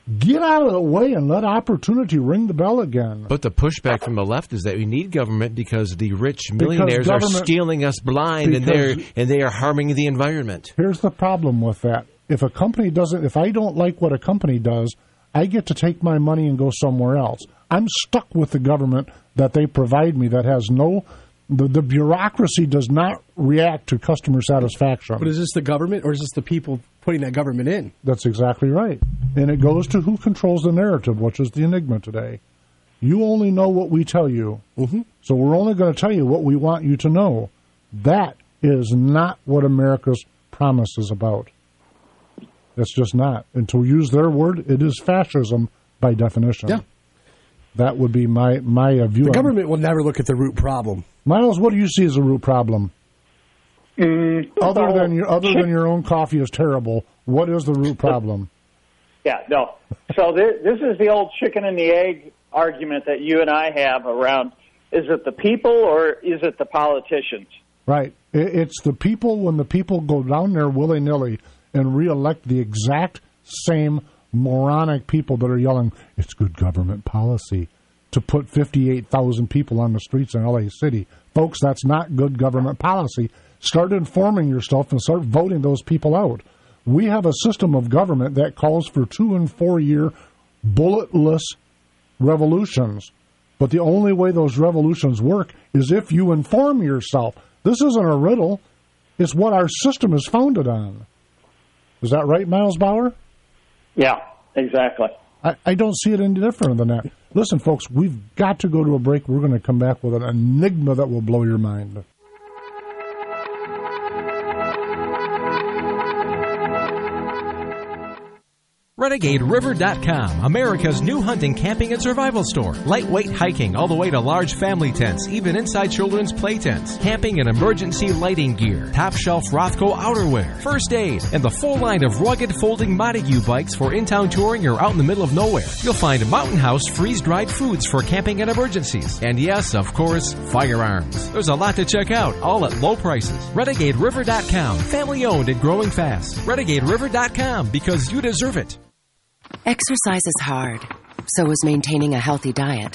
Get out of the way and let opportunity ring the bell again. But the pushback from the left is that we need government because the rich millionaires are stealing us blind, and they are harming the environment. Here's the problem with that. If I don't like what a company does, I get to take my money and go somewhere else. I'm stuck with the government that they provide me that has the bureaucracy does not react to customer satisfaction. But is this the government or is this the people putting that government in? That's exactly right. And it goes to who controls the narrative, which is the enigma today. You only know what we tell you. Mm-hmm. So we're only going to tell you what we want you to know. That is not what America's promise is about. It's just not. And to use their word, it is fascism by definition. Yeah. That would be my view. The government will never look at the root problem. Miles, what do you see as a root problem? Other than your own coffee is terrible, what is the root problem? Yeah, no. So this is the old chicken and the egg argument that you and I have around, is it the people or is it the politicians? Right. It's the people when the people go down there willy-nilly and reelect the exact same moronic people that are yelling, it's good government policy to put 58,000 people on the streets in L.A. City. Folks, that's not good government policy. Start informing yourself and start voting those people out. We have a system of government that calls for 2 and 4 year bulletless revolutions. But the only way those revolutions work is if you inform yourself. This isn't a riddle. It's what our system is founded on. Is that right, Miles Bauer? Yeah, exactly. I don't see it any different than that. Listen, folks, we've got to go to a break. We're going to come back with an enigma that will blow your mind. RenegadeRiver.com, America's new hunting, camping, and survival store. Lightweight hiking all the way to large family tents, even inside children's play tents. Camping and emergency lighting gear. Top shelf Rothco outerwear. First aid. And the full line of rugged folding Montague bikes for in-town touring or out in the middle of nowhere. You'll find Mountain House freeze-dried foods for camping and emergencies. And yes, of course, firearms. There's a lot to check out, all at low prices. RenegadeRiver.com, family owned and growing fast. RenegadeRiver.com, because you deserve it. Exercise is hard, so is maintaining a healthy diet.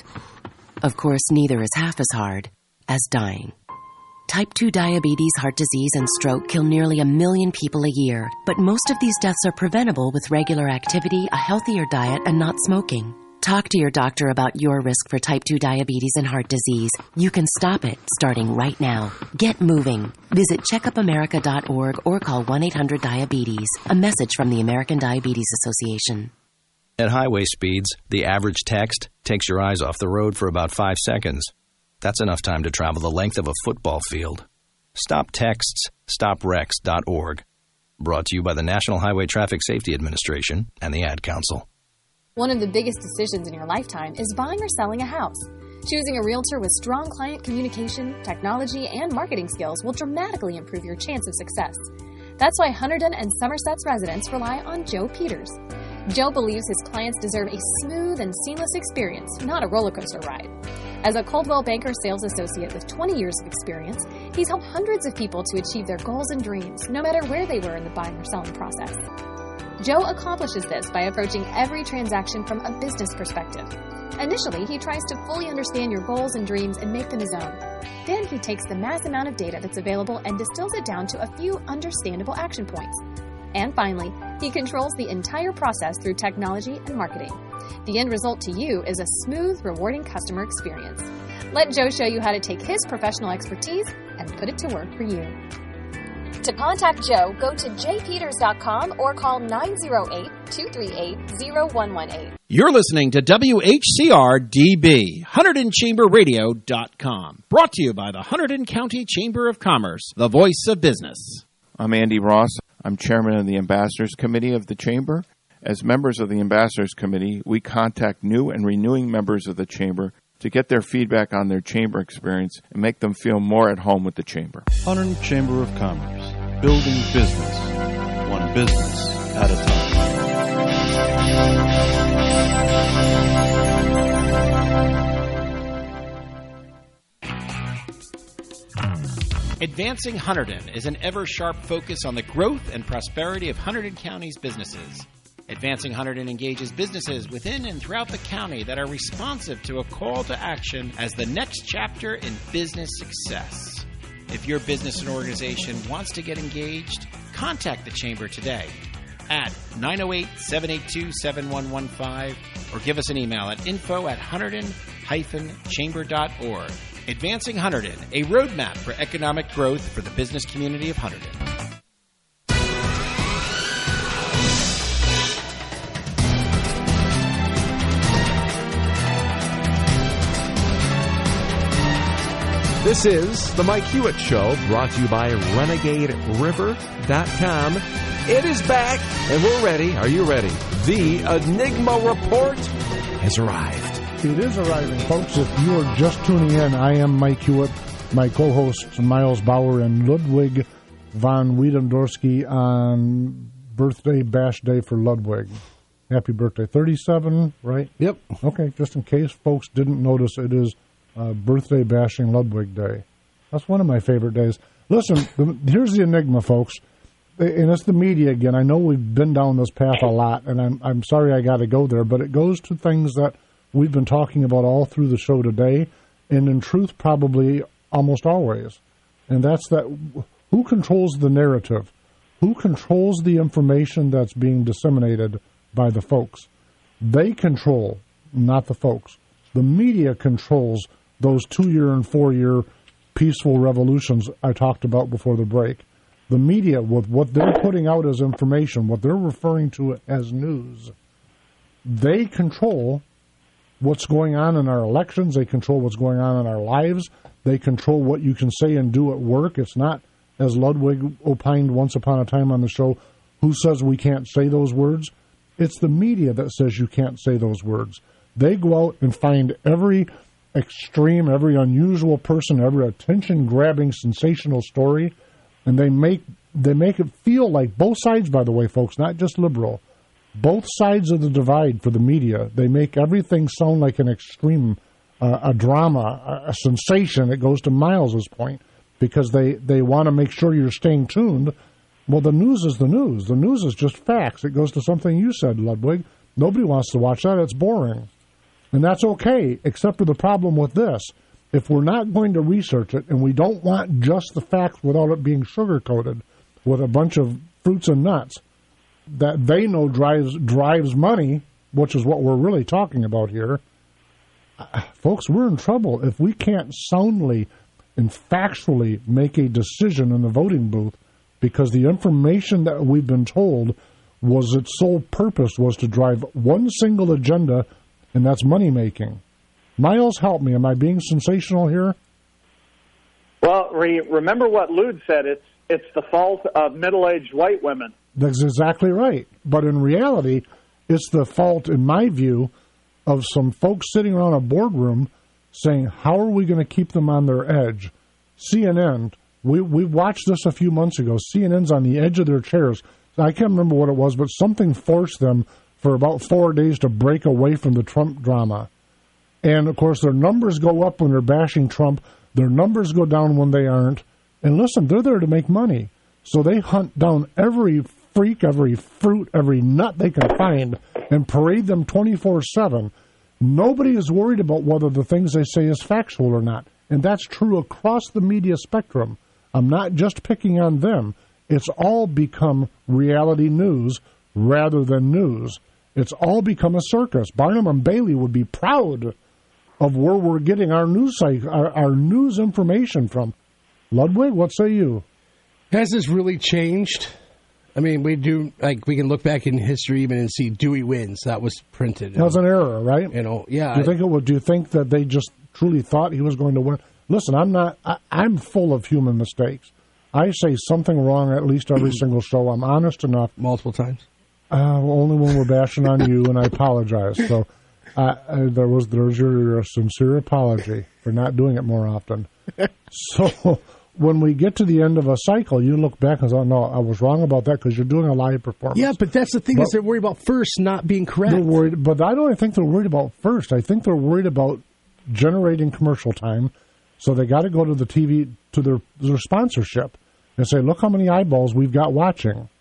Of course, neither is half as hard as dying. Type 2 diabetes, heart disease, and stroke kill nearly 1 million people a year, but most of these deaths are preventable with regular activity, a healthier diet, and not smoking. Talk to your doctor about your risk for type 2 diabetes and heart disease. You can stop it starting right now. Get moving. Visit checkupamerica.org or call 1-800-DIABETES. A message from the American Diabetes Association. At highway speeds, the average text takes your eyes off the road for about 5 seconds. That's enough time to travel the length of a football field. Stop texts, stopwrecks.org. Brought to you by the National Highway Traffic Safety Administration and the Ad Council. One of the biggest decisions in your lifetime is buying or selling a house. Choosing a realtor with strong client communication, technology, and marketing skills will dramatically improve your chance of success. That's why Hunterdon and Somerset's residents rely on Joe Peters. Joe believes his clients deserve a smooth and seamless experience, not a roller coaster ride. As a Coldwell Banker sales associate with 20 years of experience, he's helped hundreds of people to achieve their goals and dreams, no matter where they were in the buying or selling process. Joe accomplishes this by approaching every transaction from a business perspective. Initially, he tries to fully understand your goals and dreams and make them his own. Then he takes the mass amount of data that's available and distills it down to a few understandable action points. And finally, he controls the entire process through technology and marketing. The end result to you is a smooth, rewarding customer experience. Let Joe show you how to take his professional expertise and put it to work for you. To contact Joe, go to jpeters.com or call 908-238-0118. You're listening to WHCR-DB, HunterdonChamberRadio.com. Brought to you by the Hunterdon County Chamber of Commerce, the voice of business. I'm Andy Ross. I'm chairman of the Ambassadors Committee of the Chamber. As members of the Ambassadors Committee, we contact new and renewing members of the Chamber to get their feedback on their Chamber experience and make them feel more at home with the Chamber. Hunterdon Chamber of Commerce, building business, one business at a Advancing Hunterdon is an ever-sharp focus on the growth and prosperity of Hunterdon County's businesses. Advancing Hunterdon engages businesses within and throughout the county that are responsive to a call to action as the next chapter in business success. If your business and organization wants to get engaged, contact the Chamber today at 908-782-7115 or give us an email at info@hunterdon-chamber.org. Advancing Hunterdon, a roadmap for economic growth for the business community of Hunterdon. This is the Mike Hewitt Show, brought to you by RenegadeRiver.com. It is back, and we're ready. Are you ready? The Enigma Report has arrived. It is arriving, folks. If you are just tuning in, I am Mike Hewitt. My co-hosts, Miles Bauer and Ludwig von Wiedendorsky, on birthday bash day for Ludwig. Happy birthday. 37, right? Yep. Okay, just in case folks didn't notice, it is birthday bashing Ludwig Day. That's one of my favorite days. Listen, here's the enigma, folks, and it's the media again. I know we've been down this path a lot, and I'm sorry I got to go there, but it goes to things that we've been talking about all through the show today, and in truth, probably almost always. And that's that who controls the narrative? Who controls the information that's being disseminated by the folks? They control, not the folks. The media controls those 2-year and 4-year peaceful revolutions I talked about before the break. The media, with what they're putting out as information, what they're referring to as news, they control what's going on in our elections. They control what's going on in our lives. They control what you can say and do at work. It's not, as Ludwig opined once upon a time on the show, who says we can't say those words. It's the media that says you can't say those words. They go out and find every extreme, every unusual person, every attention-grabbing, sensational story, and they make it feel like both sides, by the way, folks, not just liberal, both sides of the divide for the media. They make everything sound like an extreme, a drama, a sensation. It goes to Miles's point, because they want to make sure you're staying tuned. Well, the news is the news. The news is just facts. It goes to something you said, Ludwig. Nobody wants to watch that. It's boring. And that's okay, except for the problem with this. If we're not going to research it, and we don't want just the facts without it being sugar-coated with a bunch of fruits and nuts that they know drives money, which is what we're really talking about here, folks, we're in trouble. If we can't soundly and factually make a decision in the voting booth, because the information that we've been told was its sole purpose was to drive one single agenda, and that's money-making. Miles, help me. Am I being sensational here? Well, remember what Lud said. It's the fault of middle-aged white women. That's exactly right. But in reality, it's the fault, in my view, of some folks sitting around a boardroom saying, how are we going to keep them on their edge? CNN, we watched this a few months ago. CNN's on the edge of their chairs. I can't remember what it was, but something forced them for about 4 days to break away from the Trump drama. And, of course, their numbers go up when they're bashing Trump. Their numbers go down when they aren't. And listen, they're there to make money. So they hunt down every freak, every fruit, every nut they can find and parade them 24/7. Nobody is worried about whether the things they say is factual or not. And that's true across the media spectrum. I'm not just picking on them. It's all become reality news rather than news. It's all become a circus. Barnum and Bailey would be proud of where we're getting our news site, our news information from. Ludwig, what say you? Has this really changed? I mean, we can look back in history even and see Dewey wins. That was printed. That was an error, right? Yeah. Do you think that they just truly thought he was going to win? Listen, I'm full of human mistakes. I say something wrong at least every single show. I'm honest enough. Multiple times? Only when we're bashing on you, and I apologize. So there's your sincere apology for not doing it more often. So when we get to the end of a cycle, you look back and say, no, I was wrong about that because you're doing a live performance. Yeah, but that's the thing is they're worried about first not being correct. They're worried, but I don't think they're worried about first. I think they're worried about generating commercial time. So they got to go to the TV, to their sponsorship, and say, look how many eyeballs we've got watching.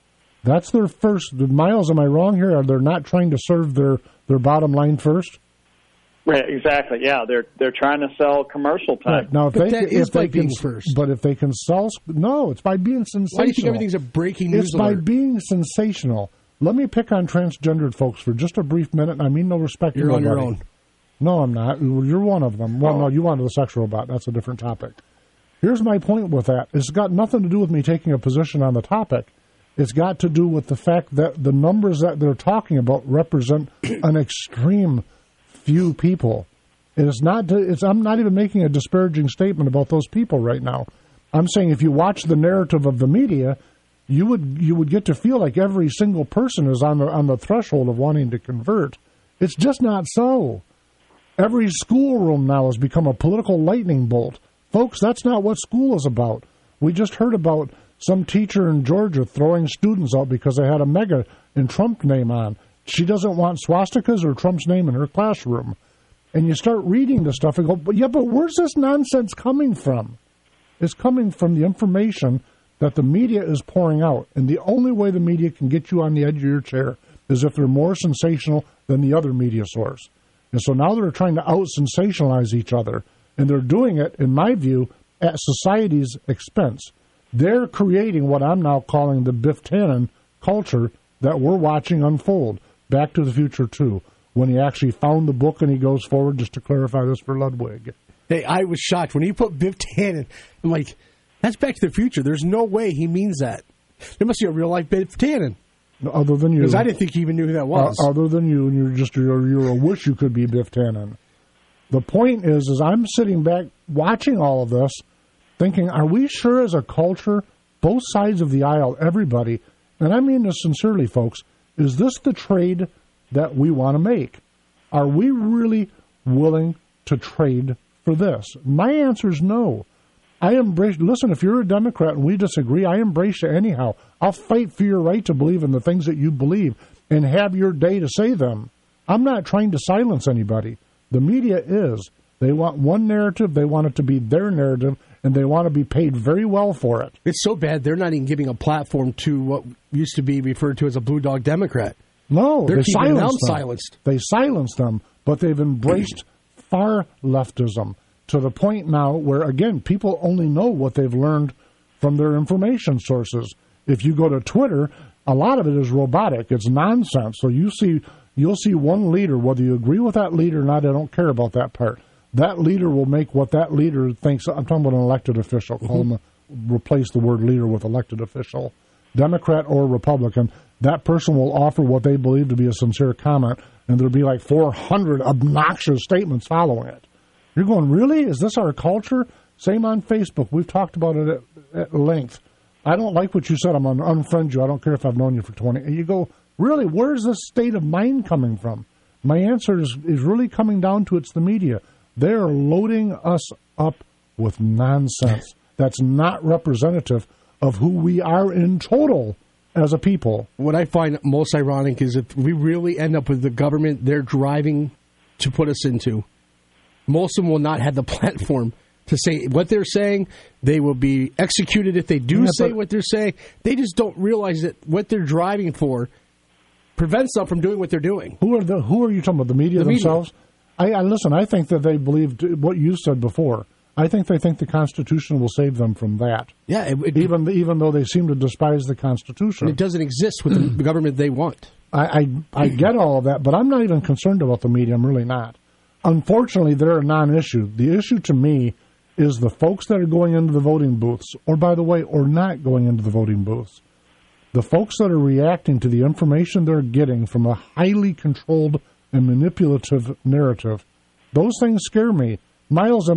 That's their first. Miles, am I wrong here? Are they not trying to serve their bottom line first? Right, exactly. Yeah, they're trying to sell commercial time. Right. Now, if they can first. But if they can sell, no, it's by being sensational. Why do you think everything's a breaking news It's alert? by being sensational. Let me pick on transgendered folks for just a brief minute, and I mean no respect to You're on nobody. your own. No, I'm not. You're one of them. Well, no, you wanted the sexual bot. That's a different topic. Here's my point with that. It's got nothing to do with me taking a position on the topic. It's got to do with the fact that the numbers that they're talking about represent an extreme few people. It is not. I'm not even making a disparaging statement about those people right now. I'm saying if you watch the narrative of the media, you would get to feel like every single person is on the threshold of wanting to convert. It's just not so. Every schoolroom now has become a political lightning bolt. Folks, that's not what school is about. We just heard about some teacher in Georgia throwing students out because they had a MAGA and Trump name on. She doesn't want swastikas or Trump's name in her classroom. And you start reading the stuff and go, but where's this nonsense coming from? It's coming from the information that the media is pouring out. And the only way the media can get you on the edge of your chair is if they're more sensational than the other media source. And so now they're trying to out-sensationalize each other. And they're doing it, in my view, at society's expense. They're creating what I'm now calling the Biff Tannen culture that we're watching unfold. Back to the Future 2, when he actually found the book and he goes forward, just to clarify this for Ludwig. Hey, I was shocked. When he put Biff Tannen, I'm like, that's Back to the Future. There's no way he means that. There must be a real-life Biff Tannen. Other than you. Because I didn't think he even knew who that was. Other than you, and you're a wish you could be Biff Tannen. The point is I'm sitting back watching all of this, thinking, are we sure as a culture, both sides of the aisle, everybody, and I mean this sincerely, folks, is this the trade that we want to make? Are we really willing to trade for this? My answer is no. I embrace, listen, if you're a Democrat and we disagree, I embrace you anyhow. I'll fight for your right to believe in the things that you believe and have your day to say them. I'm not trying to silence anybody. The media is. They want one narrative, they want it to be their narrative, and they want to be paid very well for it. It's so bad they're not even giving a platform to what used to be referred to as a blue dog Democrat. No, they're keeping them silenced. They silenced them, but they've embraced far leftism to the point now where, again, people only know what they've learned from their information sources. If you go to Twitter, a lot of it is robotic. It's nonsense. So you'll see one leader, whether you agree with that leader or not, I don't care about that part. That leader will make what that leader thinks. I'm talking about an elected official. Replace the word leader with elected official. Democrat or Republican, that person will offer what they believe to be a sincere comment, and there'll be like 400 obnoxious statements following it. You're going, really? Is this our culture? Same on Facebook. We've talked about it at length. I don't like what you said. I'm going to unfriend you. I don't care if I've known you for 20. And you go, really, where's this state of mind coming from? My answer is really coming down to it's the media. They're loading us up with nonsense that's not representative of who we are in total as a people. What I find most ironic is if we really end up with the government they're driving to put us into, most of them will not have the platform to say what they're saying. They will be executed if they do say what they're saying. They just don't realize that what they're driving for prevents them from doing what they're doing. Who are you talking about? The media themselves? Listen, I think that they believe what you said before. I think they think the Constitution will save them from that. Yeah, even though they seem to despise the Constitution. It doesn't exist with the government they want. I get all of that, but I'm not even concerned about the media. I'm really not. Unfortunately, they're a non-issue. The issue to me is the folks that are going into the voting booths, or by the way, or not going into the voting booths. The folks that are reacting to the information they're getting from a highly controlled and manipulative narrative. Those things scare me. Miles,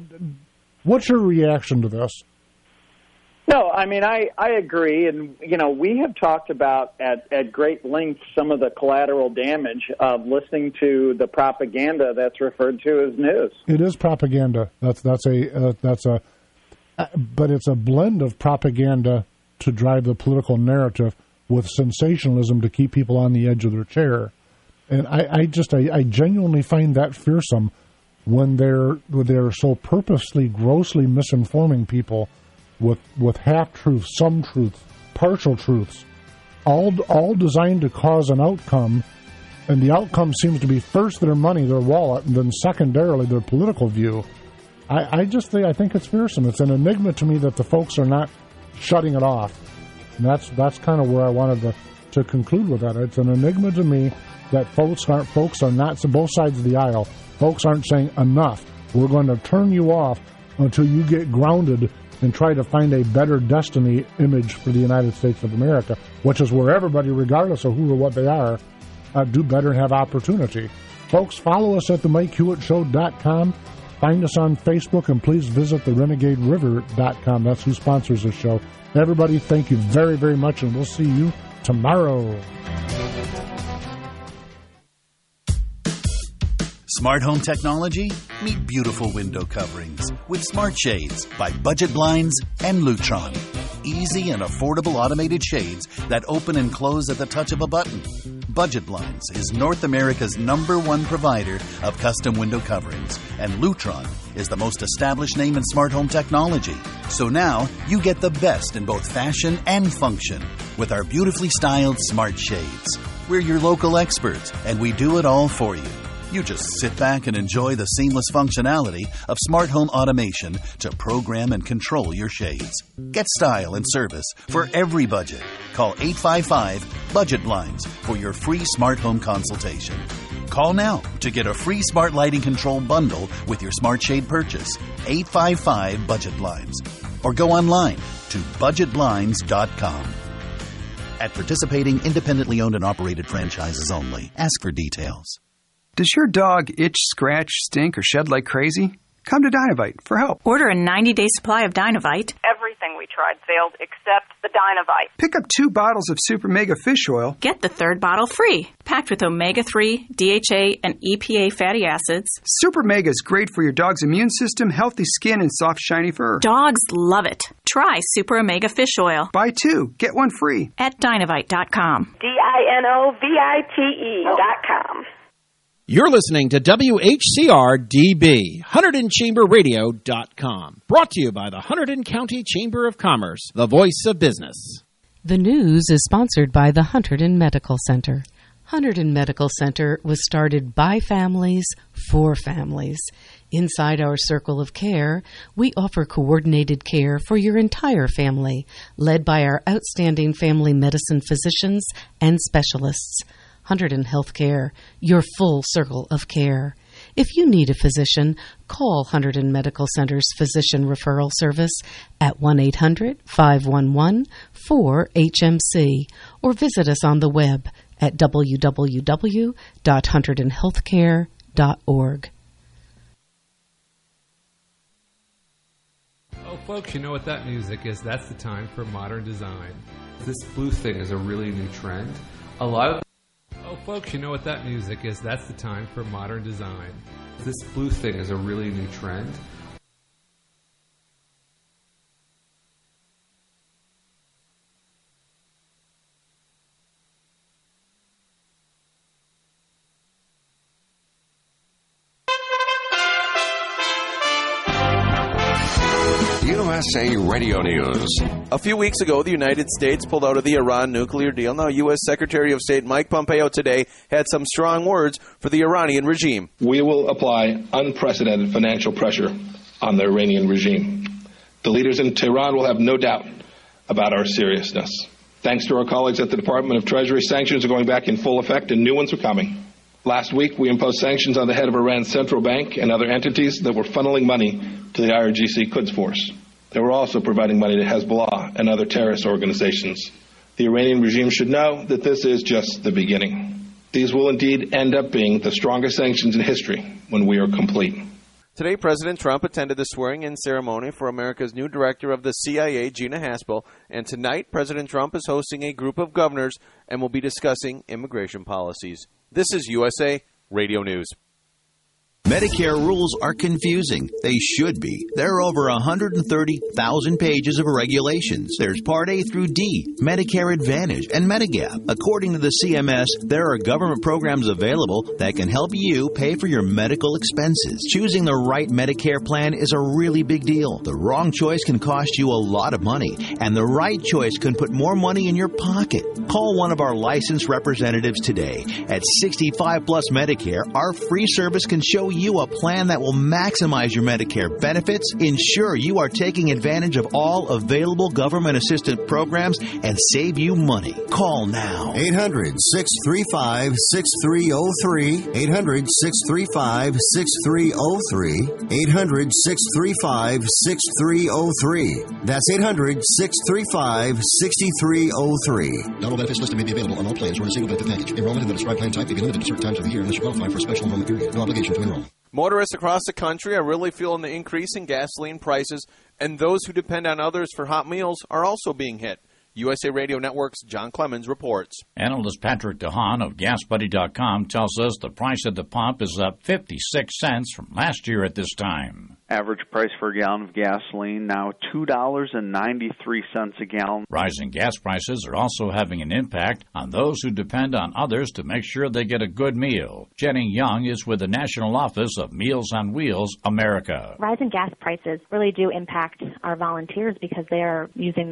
what's your reaction to this? No, I mean, I agree. And, we have talked about at great length some of the collateral damage of listening to the propaganda that's referred to as news. It is propaganda. But it's a blend of propaganda to drive the political narrative with sensationalism to keep people on the edge of their chair. And I genuinely find that fearsome when they're so purposely, grossly misinforming people with half truths, some truths, partial truths. all designed to cause an outcome, and the outcome seems to be first their money, their wallet, and then secondarily their political view. I think it's fearsome. It's an enigma to me that the folks are not shutting it off. And that's kind of where I wanted to conclude with that. It's an enigma to me that folks are not, so both sides of the aisle, folks aren't saying enough. We're going to turn you off until you get grounded and try to find a better destiny image for the United States of America, which is where everybody, regardless of who or what they are, do better and have opportunity. Folks, follow us at the MikeHewittShow.com. Find us on Facebook, and please visit the RenegadeRiver.com. That's who sponsors the show. Everybody, thank you very, very much, and we'll see you tomorrow. Smart home technology? Meet beautiful window coverings with Smart Shades by Budget Blinds and Lutron. Easy and affordable automated shades that open and close at the touch of a button. Budget Blinds is North America's #1 provider of custom window coverings, and Lutron is the most established name in smart home technology. So now you get the best in both fashion and function with our beautifully styled Smart Shades. We're your local experts, and we do it all for you. You just sit back and enjoy the seamless functionality of smart home automation to program and control your shades. Get style and service for every budget. Call 855-BUDGET-BLINDS for your free smart home consultation. Call now to get a free smart lighting control bundle with your smart shade purchase. 855-BUDGET-BLINDS. Or go online to budgetblinds.com. At participating independently owned and operated franchises only. Ask for details. Does your dog itch, scratch, stink, or shed like crazy? Come to Dynovite for help. Order a 90-day supply of Dynovite. Everything we tried failed except the Dynovite. Pick up 2 bottles of Super Mega Fish Oil. Get the 3rd bottle free. Packed with omega-3, DHA, and EPA fatty acids. Super Mega is great for your dog's immune system, healthy skin, and soft, shiny fur. Dogs love it. Try Super Omega Fish Oil. Buy 2, get 1 free. At Dynovite.com. DINOVITE.com. You're listening to WHCR-DB, HunterdonChamberRadio.com. Brought to you by the Hunterdon County Chamber of Commerce, the voice of business. The news is sponsored by the Hunterdon Medical Center. Hunterdon Medical Center was started by families for families. Inside our circle of care, we offer coordinated care for your entire family, led by our outstanding family medicine physicians and specialists. Hunterdon Healthcare, your full circle of care. If you need a physician, call Hunterdon Medical Center's Physician Referral Service at 1-800-511-4HMC or visit us on the web at www.hunterdonhealthcare.org. Oh, folks, you know what that music is? That's the time for modern design. This blue thing is a really new trend. A lot of Oh, folks, you know what that music is? That's the time for modern design. This blue thing is a really new trend. USA Radio News. A few weeks ago, the United States pulled out of the Iran nuclear deal. Now, U.S. Secretary of State Mike Pompeo today had some strong words for the Iranian regime. We will apply unprecedented financial pressure on the Iranian regime. The leaders in Tehran will have no doubt about our seriousness. Thanks to our colleagues at the Department of Treasury, sanctions are going back in full effect and new ones are coming. Last week, we imposed sanctions on the head of Iran's central bank and other entities that were funneling money to the IRGC Quds Force. They were also providing money to Hezbollah and other terrorist organizations. The Iranian regime should know that this is just the beginning. These will indeed end up being the strongest sanctions in history when we are complete. Today, President Trump attended the swearing-in ceremony for America's new director of the CIA, Gina Haspel, and tonight, President Trump is hosting a group of governors and will be discussing immigration policies. This is USA Radio News. Medicare rules are confusing. They should be. There are over 130,000 pages of regulations. There's Part A through D, Medicare Advantage, and Medigap. According to the CMS, there are government programs available that can help you pay for your medical expenses. Choosing the right Medicare plan is a really big deal. The wrong choice can cost you a lot of money, and the right choice can put more money in your pocket. Call one of our licensed representatives today. At 65 Plus Medicare, our free service can show you a plan that will maximize your Medicare benefits, ensure you are taking advantage of all available government assistance programs, and save you money. Call now. 800-635-6303. 800-635-6303. 800-635-6303. That's 800-635-6303. Dental benefits listed may be available on all plans or in a single benefit package. Enrollment in the prescribed plan type may be limited to certain times of the year unless you qualify for a special enrollment period. No obligation to enroll. Motorists across the country are really feeling the increase in gasoline prices, and those who depend on others for hot meals are also being hit. USA Radio Network's John Clemens reports. Analyst Patrick DeHaan of GasBuddy.com tells us the price at the pump is up 56 cents from last year at this time. Average price for a gallon of gasoline now $2.93 a gallon. Rising gas prices are also having an impact on those who depend on others to make sure they get a good meal. Jenny Young is with the National Office of Meals on Wheels America. Rising gas prices really do impact our volunteers because they are using